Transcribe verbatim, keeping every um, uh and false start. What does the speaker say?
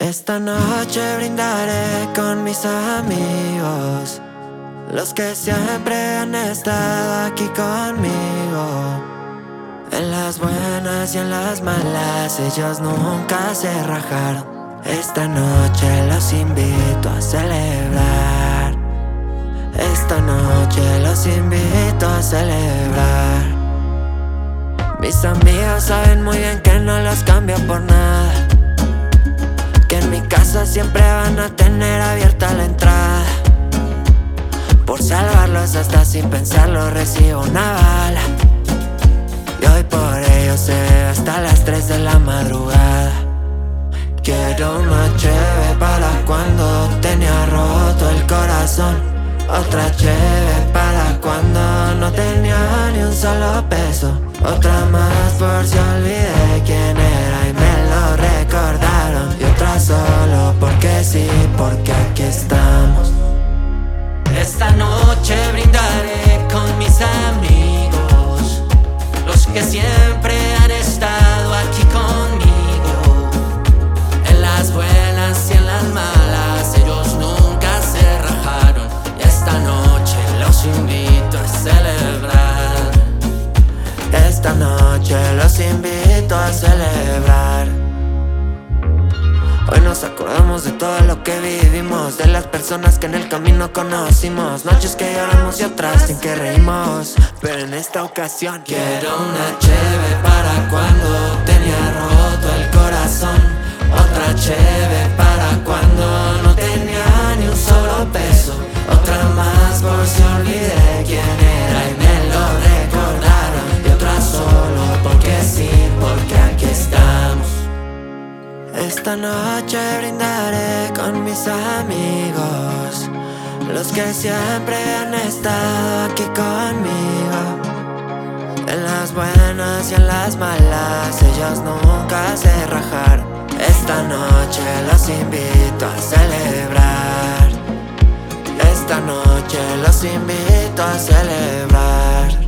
Esta noche brindaré con mis amigos, los que siempre han estado aquí conmigo. En las buenas y en las malas ellos nunca se rajaron. Esta noche los invito a celebrar. Esta noche los invito a celebrar. Mis amigos saben muy bien que no los cambio por nada, que en mi casa siempre van a tener abierta la entrada. Por salvarlos hasta sin pensarlo recibo una bala, y hoy por ello se bebe hasta las tres de la madrugada. Quiero una cheve para cuando tenía roto el corazón, otra cheve para cuando no tenía ni un solo peso, otra más por si olvidé quién era y me lo recordaron, y otra solo porque sí, porque aquí estamos. Esta noche brindaré con mis amigos, los que siempre han estado aquí conmigo. En las buenas y en las malas ellos nunca se rajaron, y esta noche los invito a celebrar. Esta noche los invito a celebrar. Hoy nos acordamos de todo lo que vivimos, de las personas que en el camino conocimos, noches que lloramos y otras en que reímos, pero en esta ocasión quiero una cheve para cuando tenía roto el corazón, otra cheve para cuando no tenía ni un solo peso, otra más por si olvidé quién era y me lo recordaron, y otra solo porque sí, porque aquí estamos. Esta noche brindaré con mis amigos, los que siempre han estado aquí conmigo. En las buenas y en las malas ellos nunca se rajaron. Esta noche los invito a celebrar. Esta noche los invito a celebrar.